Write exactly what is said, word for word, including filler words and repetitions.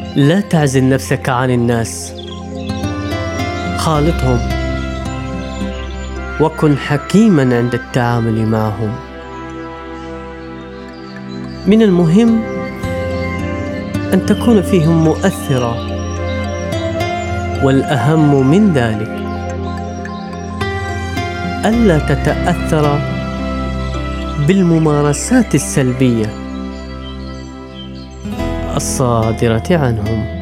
لا تعزل نفسك عن الناس، خالطهم وكن حكيما عند التعامل معهم. من المهم أن تكون فيهم مؤثرا، والأهم من ذلك ألا تتأثر بالممارسات السلبية الصادرة عنهم.